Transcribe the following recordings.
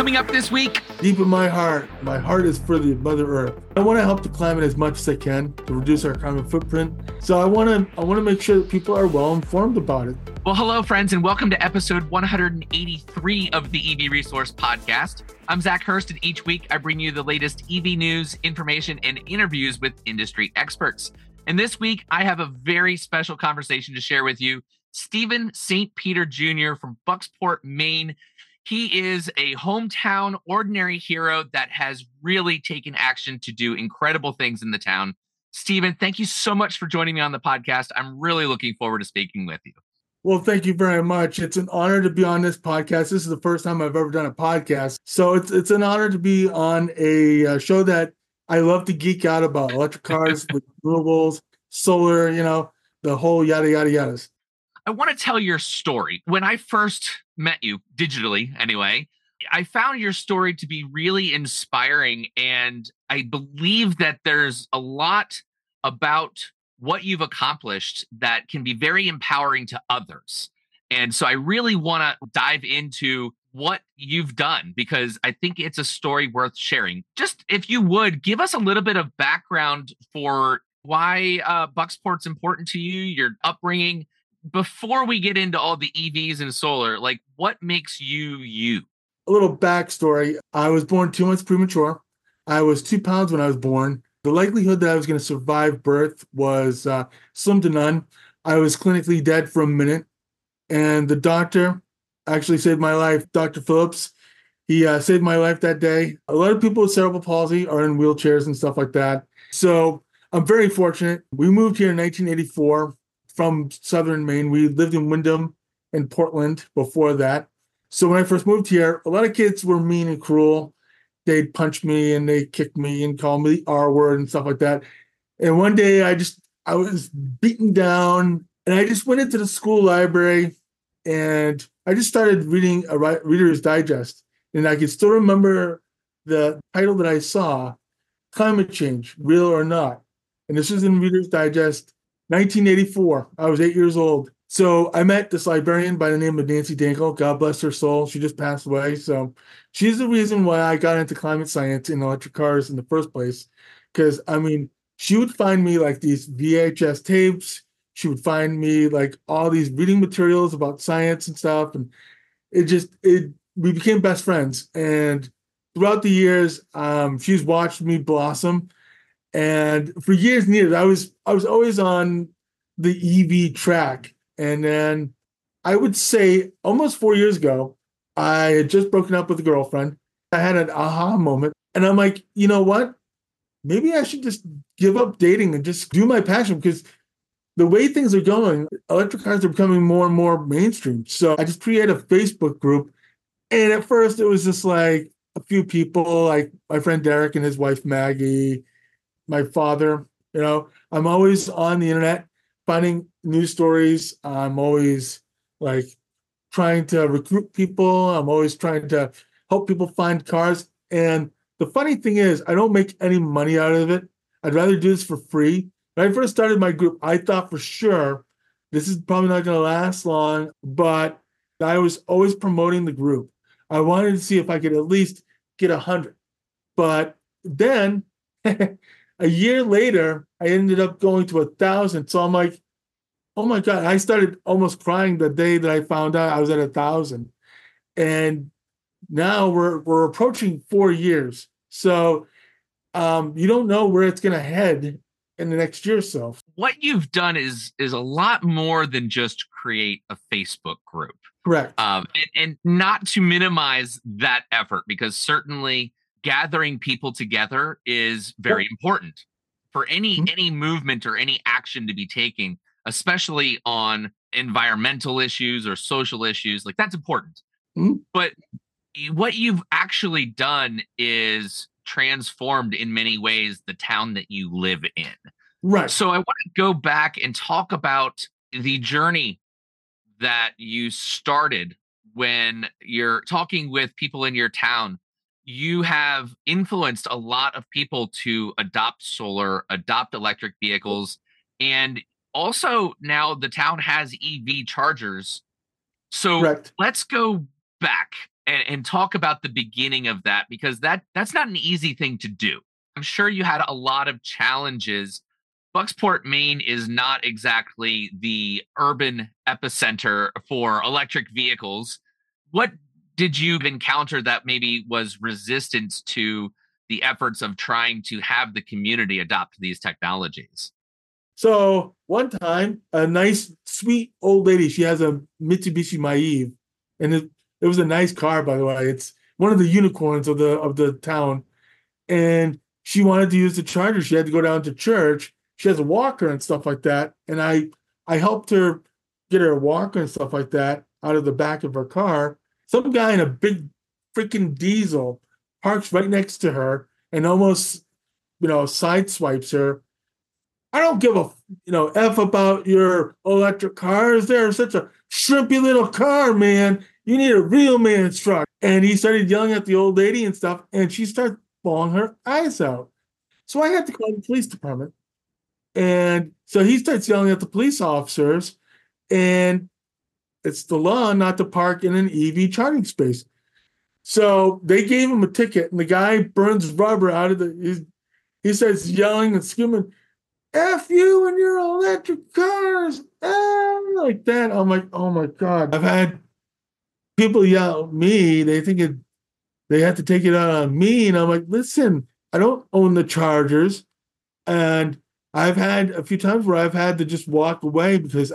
Coming up this week. Deep in my heart is for the Mother Earth. I want to help the climate as much as I can to reduce our carbon footprint. So I want to make sure that people are well informed about it. Well, hello, friends, and welcome to episode 183 of the EV Resource Podcast. I'm Zach Hurst, and each week I bring you the latest EV news, information, and interviews with industry experts. And this week, I have a very special conversation to share with you. Stephen St. Peter Jr. from Bucksport, Maine. He is a hometown ordinary hero that has really taken action to do incredible things in the town. Stephen, thank you so much for joining me on the podcast. I'm really looking forward to speaking with you. Well, thank you very much. It's an honor to be on this podcast. This is the first time I've ever done a podcast. So it's an honor to be on a show that I love to geek out about: electric cars, renewables, solar, the whole yada, yada, yadas. I want to tell your story. When I first met you, digitally anyway, I found your story to be really inspiring. And I believe that there's a lot about what you've accomplished that can be very empowering to others. And so I really want to dive into what you've done, because I think it's a story worth sharing. Just if you would, give us a little bit of background for why Bucksport's important to you, your upbringing, before we get into all the EVs and solar. Like, what makes you you? A little backstory. I was born 2 months premature. I was 2 pounds when I was born. The likelihood that I was going to survive birth was slim to none. I was clinically dead for a minute. And the doctor actually saved my life. Dr. Phillips, he saved my life that day. A lot of people with cerebral palsy are in wheelchairs and stuff like that. So I'm very fortunate. We moved here in 1984 from southern Maine. We lived in Windham and Portland before that. So when I first moved here, a lot of kids were mean and cruel. They'd punch me and they'd kick me and call me the R word and stuff like that. And one day I was beaten down, and I just went into the school library and I just started reading a Reader's Digest. And I can still remember the title that I saw, Climate Change, Real or Not. And this was in Reader's Digest, 1984. I was 8 years old. So I met this librarian by the name of Nancy Dankel. God bless her soul. She just passed away. So she's the reason why I got into climate science and electric cars in the first place. Because, she would find me like these VHS tapes. She would find me like all these reading materials about science and stuff. And we became best friends. And throughout the years, she's watched me blossom. And for years and years, I was always on the EV track. And then I would say almost 4 years ago, I had just broken up with a girlfriend. I had an aha moment. And I'm like, you know what? Maybe I should just give up dating and just do my passion, because the way things are going, electric cars are becoming more and more mainstream. So I just created a Facebook group. And at first it was just like a few people, like my friend Derek and his wife Maggie, my father. I'm always on the internet finding news stories. I'm always like trying to recruit people. I'm always trying to help people find cars. And the funny thing is, I don't make any money out of it. I'd rather do this for free. When I first started my group, I thought for sure this is probably not going to last long, but I was always promoting the group. I wanted to see if I could at least get 100. But then a year later, I ended up going to 1,000. So I'm like, oh my God, I started almost crying the day that I found out I was at 1,000. And now we're approaching 4 years. So you don't know where it's going to head in the next year or so. What you've done is a lot more than just create a Facebook group. Correct. And not to minimize that effort, because certainly gathering people together is very important for any movement or any action to be taken, especially on environmental issues or social issues. Like, that's important. But what you've actually done is transformed in many ways the town that you live in. Right. So I want to go back and talk about the journey that you started when you're talking with people in your town. You have influenced a lot of people to adopt solar, adopt electric vehicles, and also now the town has EV chargers. So Correct. let's go back and and talk about the beginning of that, because that's not an easy thing to do. I'm sure you had a lot of challenges. Bucksport, Maine is not exactly the urban epicenter for electric vehicles. What did you encounter that maybe was resistance to the efforts of trying to have the community adopt these technologies? So one time, a nice, sweet old lady, she has a Mitsubishi Maive, and it was a nice car, by the way. It's one of the unicorns of the town. And she wanted to use the charger. She had to go down to church. She has a walker and stuff like that. And I helped her get her a walker and stuff like that out of the back of her car. Some guy in a big freaking diesel parks right next to her and almost, side swipes her. I don't give a F about your electric cars. They're such a shrimpy little car, man. You need a real man's truck. And he started yelling at the old lady and stuff, and she started bawling her eyes out. So I had to call the police department. And so he starts yelling at the police officers, and it's the law not to park in an EV charging space. So they gave him a ticket, and the guy burns rubber out of he starts yelling and screaming, F you and your electric cars, like that. I'm like, oh my God. I've had people yell at me. They think they have to take it out on me. And I'm like, listen, I don't own the chargers. And I've had a few times where I've had to just walk away because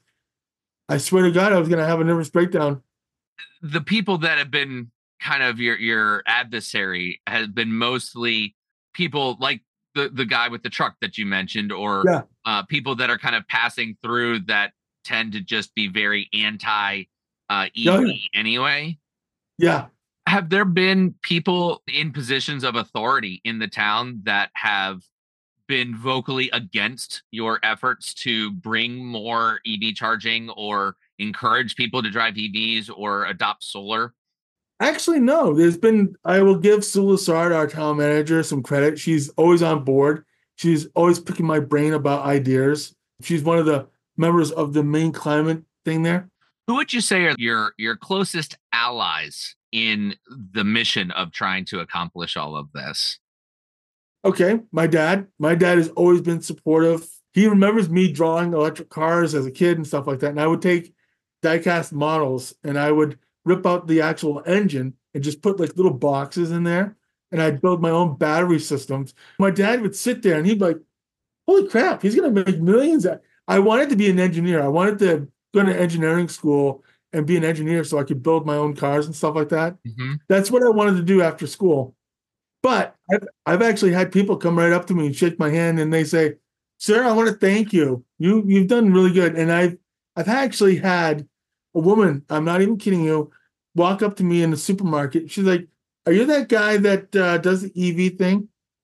I swear to God, I was going to have a nervous breakdown. The people that have been kind of your adversary has been mostly people like the guy with the truck that you mentioned, or people that are kind of passing through that tend to just be very anti EV anyway. Yeah. Have there been people in positions of authority in the town that have been vocally against your efforts to bring more EV charging or encourage people to drive EVs or adopt solar? Actually, no. I will give Sue Lessard, our town manager, some credit. She's always on board. She's always picking my brain about ideas. She's one of the members of the Maine climate thing there. Who would you say are your closest allies in the mission of trying to accomplish all of this? Okay, my dad. My dad has always been supportive. He remembers me drawing electric cars as a kid and stuff like that. And I would take die-cast models and I would rip out the actual engine and just put like little boxes in there. And I'd build my own battery systems. My dad would sit there and he'd be like, holy crap, he's going to make millions. I wanted to be an engineer. I wanted to go to engineering school and be an engineer so I could build my own cars and stuff like that. Mm-hmm. That's what I wanted to do after school. But I've actually had people come right up to me and shake my hand and they say, sir, I want to thank you. You've done really good. And I've actually had a woman, I'm not even kidding you, walk up to me in the supermarket. She's like, are you that guy that does the EV thing?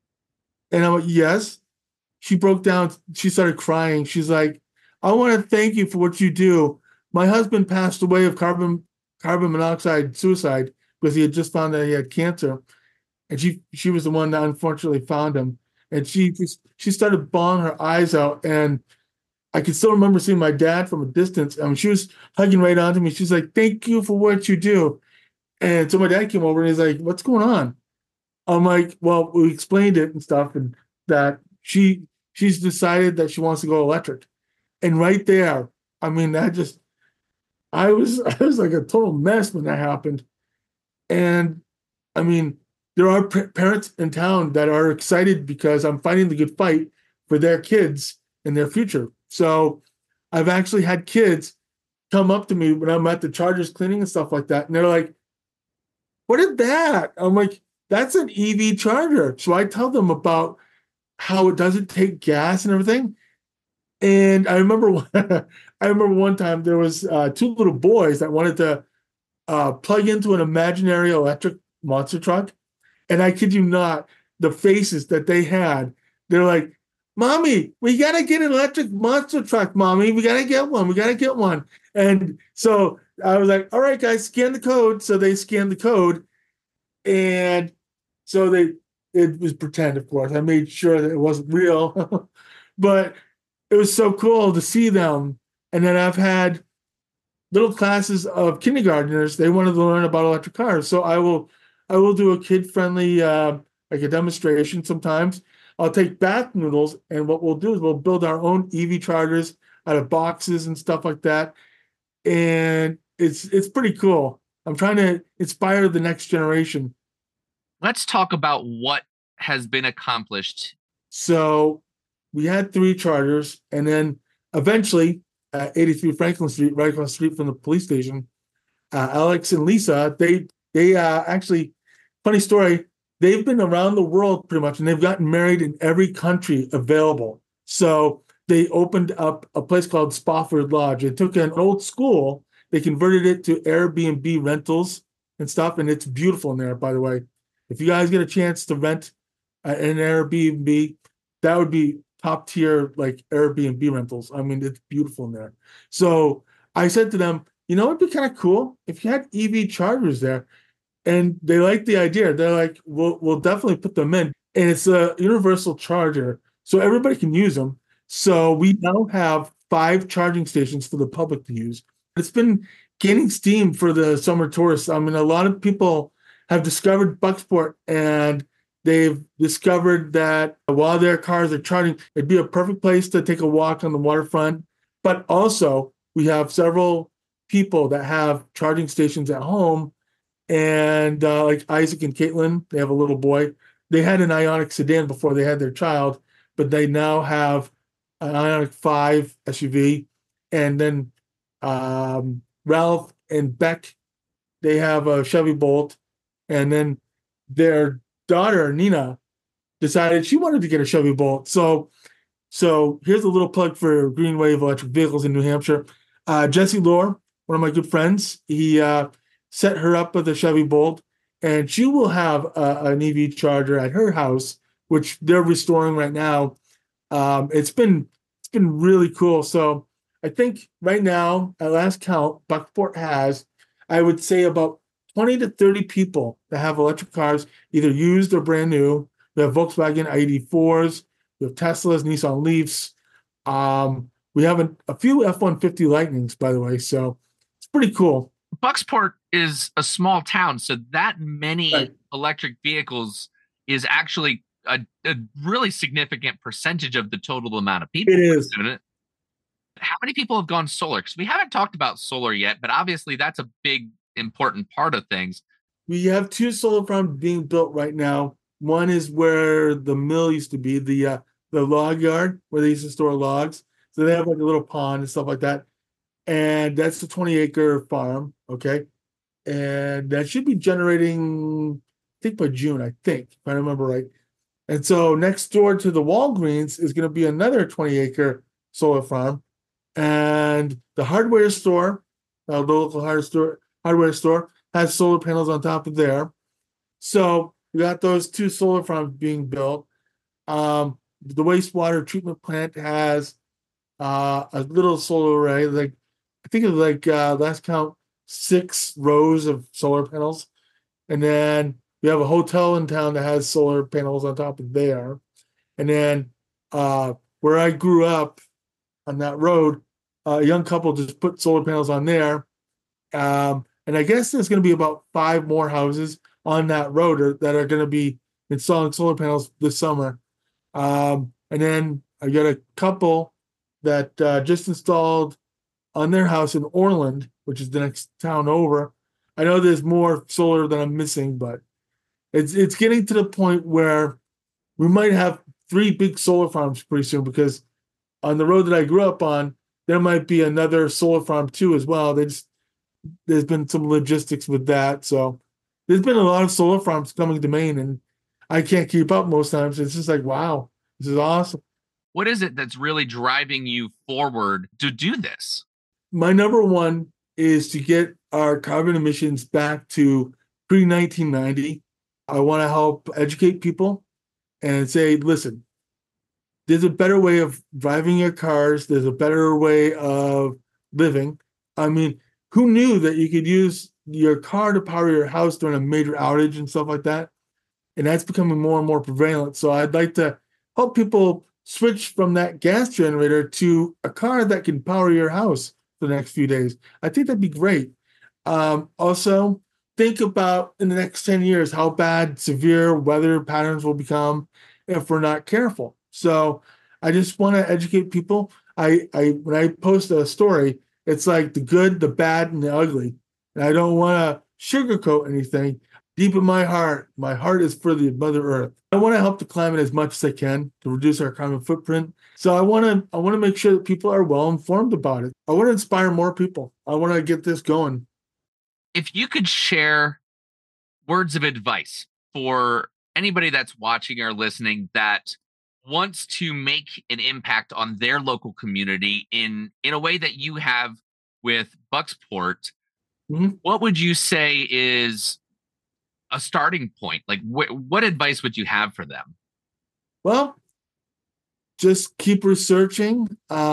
And I'm like, yes. She broke down. She started crying. She's like, I want to thank you for what you do. My husband passed away of carbon monoxide suicide because he had just found that he had cancer. And she was the one that unfortunately found him. And she started bawling her eyes out. And I can still remember seeing my dad from a distance. I mean, she was hugging right onto me. She's like, thank you for what you do. And so my dad came over and he's like, what's going on? I'm like, well, we explained it and stuff, and that she's decided that she wants to go electric. And right there, I mean, I was like a total mess when that happened. And I mean, there are parents in town that are excited because I'm fighting the good fight for their kids and their future. So I've actually had kids come up to me when I'm at the Chargers cleaning and stuff like that. And they're like, what is that? I'm like, that's an EV charger. So I tell them about how it doesn't take gas and everything. And I remember one time there was two little boys that wanted to plug into an imaginary electric monster truck. And I kid you not, the faces that they had, they're like, Mommy, we got to get an electric monster truck, Mommy. We got to get one. We got to get one. And so I was like, all right, guys, scan the code. So they scanned the code. And so it was pretend, of course. I made sure that it wasn't real. But it was so cool to see them. And then I've had little classes of kindergartners. They wanted to learn about electric cars, so I will do a kid-friendly like a demonstration sometimes. I'll take bath noodles, and what we'll do is we'll build our own EV chargers out of boxes and stuff like that, and it's pretty cool. I'm trying to inspire the next generation. Let's talk about what has been accomplished. So we had three chargers, and then eventually at 83 Franklin Street, right across the street from the police station, Alex and Lisa, they actually, funny story, they've been around the world pretty much, and they've gotten married in every country available. So they opened up a place called Spofford Lodge. They took an old school, they converted it to Airbnb rentals and stuff, and it's beautiful in there, by the way. If you guys get a chance to rent an Airbnb, that would be top tier like Airbnb rentals. I mean, it's beautiful in there. So I said to them, it'd be kind of cool if you had EV chargers there. And they like the idea. They're like, we'll definitely put them in. And it's a universal charger, so everybody can use them. So we now have 5 charging stations for the public to use. It's been gaining steam for the summer tourists. I mean, a lot of people have discovered Bucksport, and they've discovered that while their cars are charging, it'd be a perfect place to take a walk on the waterfront. But also, we have several people that have charging stations at home, and like Isaac and Caitlin, they have a little boy. They had an Ionic sedan before they had their child, but they now have an Ionic 5 SUV. And then Ralph and Beck, they have a Chevy Bolt. And then their daughter, Nina, decided she wanted to get a Chevy Bolt. So here's a little plug for Green Wave Electric Vehicles in New Hampshire. Jesse Lohr, one of my good friends, he set her up with a Chevy Bolt, and she will have an EV charger at her house, which they're restoring right now. It's been really cool. So I think right now, at last count, Buckport has, I would say, about 20 to 30 people that have electric cars, either used or brand new. We have Volkswagen ID4s, we have Teslas, Nissan Leafs. We have a few F-150 Lightnings, by the way. So it's pretty cool. Bucksport is a small town, so that many Right. electric vehicles is actually a really significant percentage of the total amount of people It is. doing it. How many people have gone solar? Because we haven't talked about solar yet, but obviously that's a big, important part of things. We have 2 solar farms being built right now. One is where the mill used to be, the log yard where they used to store logs. So they have like a little pond and stuff like that. And that's a 20-acre farm, okay? And that should be generating, I think by June, I think, if I remember right. And so next door to the Walgreens is going to be another 20-acre solar farm. And the hardware store, the local hardware store, has solar panels on top of there. So we got those 2 solar farms being built. The wastewater treatment plant has a little solar array, like I think it was like last count 6 rows of solar panels, and then we have a hotel in town that has solar panels on top of there, and then where I grew up on that road, a young couple just put solar panels on there, and I guess there's going to be about 5 more houses on that road that are going to be installing solar panels this summer, and then I got a couple that just installed on their house in Orland, which is the next town over. I know there's more solar that I'm missing, but it's getting to the point where we might have 3 big solar farms pretty soon, because on the road that I grew up on, there might be another solar farm too as well. There's been some logistics with that. So there's been a lot of solar farms coming to Maine, and I can't keep up most times. It's just like, wow, this is awesome. What is it that's really driving you forward to do this? My number one is to get our carbon emissions back to pre-1990. I want to help educate people and say, listen, there's a better way of driving your cars. There's a better way of living. I mean, who knew that you could use your car to power your house during a major outage and stuff like that? And that's becoming more and more prevalent. So I'd like to help people switch from that gas generator to a car that can power your house for the next few days. I think that'd be great. Also, think about in the next 10 years how bad severe weather patterns will become if we're not careful. So I just want to educate people. I when I post a story, it's like the good, the bad, and the ugly. And I don't want to sugarcoat anything. Deep in my heart is for the Mother Earth. I want to help the climate as much as I can to reduce our carbon footprint. So I want to make sure that people are well informed about it. I want to inspire more people. I want to get this going. If you could share words of advice for anybody that's watching or listening that wants to make an impact on their local community in a way that you have with Bucksport, what would you say is a starting point? Like, what advice would you have for them? Well, just keep researching.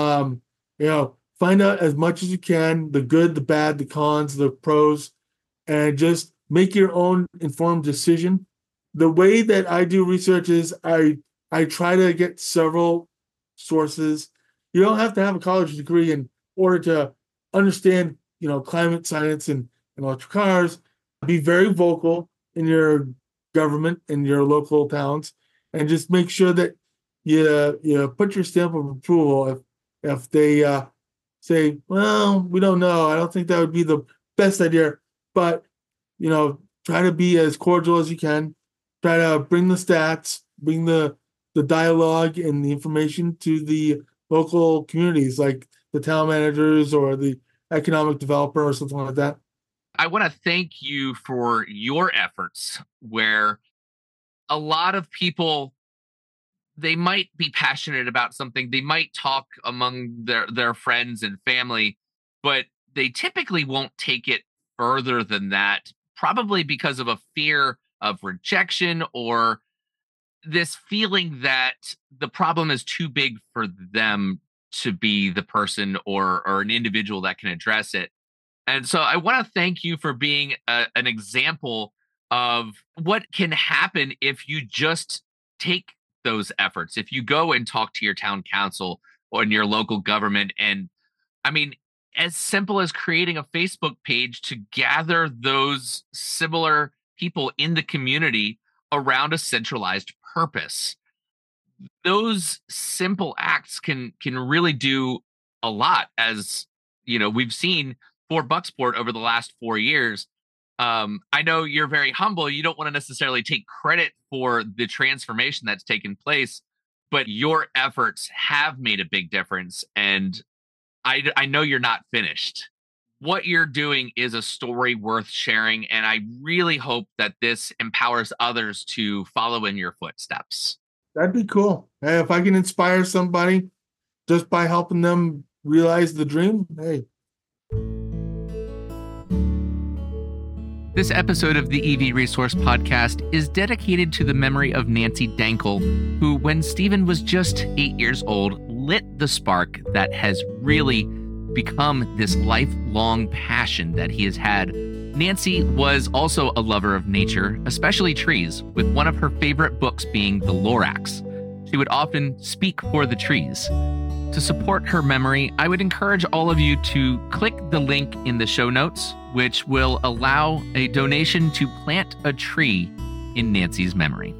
Find out as much as you can, the good, the bad, the cons, the pros, and just make your own informed decision. The way that I do research is I try to get several sources. You don't have to have a college degree in order to understand, climate science and electric cars. Be very vocal in your government, in your local towns, and just make sure that you put your stamp of approval if they say, well, we don't know. I don't think that would be the best idea. But, try to be as cordial as you can. Try to bring the stats, bring the dialogue and the information to the local communities, like the town managers or the economic developer or something like that. I want to thank you for your efforts, where a lot of people, they might be passionate about something. They might talk among their friends and family, but they typically won't take it further than that, probably because of a fear of rejection or this feeling that the problem is too big for them to be the person or an individual that can address it. And so I want to thank you for being an example of what can happen if you just take those efforts. If you go and talk to your town council or in your local government, and I mean, as simple as creating a Facebook page to gather those similar people in the community around a centralized purpose. Those simple acts can really do a lot, as we've seen for Bucksport over the last 4 years. I know you're very humble. You don't want to necessarily take credit for the transformation that's taken place, but your efforts have made a big difference. And I know you're not finished. What you're doing is a story worth sharing, and I really hope that this empowers others to follow in your footsteps. That'd be cool. Hey, if I can inspire somebody just by helping them realize the dream, hey. This episode of the EV Resource Podcast is dedicated to the memory of Nancy Dankel, who, when Stephen was just 8 years old, lit the spark that has really become this lifelong passion that he has had. Nancy was also a lover of nature, especially trees, with one of her favorite books being The Lorax. She would often speak for the trees. To support her memory, I would encourage all of you to click the link in the show notes, which will allow a donation to plant a tree in Nancy's memory.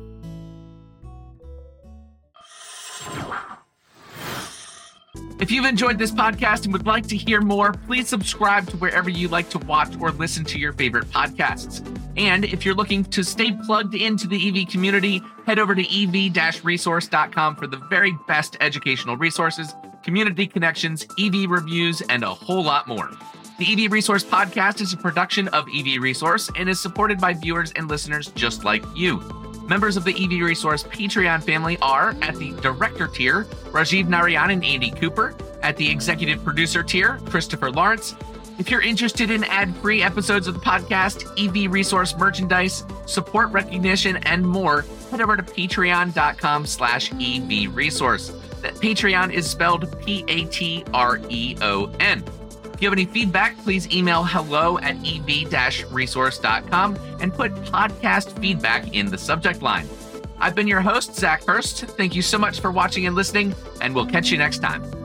If you've enjoyed this podcast and would like to hear more, please subscribe to wherever you like to watch or listen to your favorite podcasts. And if you're looking to stay plugged into the EV community, head over to ev-resource.com for the very best educational resources, community connections, EV reviews, and a whole lot more. The EV Resource Podcast is a production of EV Resource and is supported by viewers and listeners just like you. Members of the EV Resource Patreon family are, at the Director tier, Rajiv Narayan and Andy Cooper; at the Executive Producer tier, Christopher Lawrence. If you're interested in ad-free episodes of the podcast, EV Resource merchandise, support recognition, and more, head over to patreon.com/EV Resource. That Patreon is spelled Patreon. If you have any feedback, please email hello@ev-resource.com and put podcast feedback in the subject line. I've been your host, Zach Hurst. Thank you so much for watching and listening, and we'll catch you next time.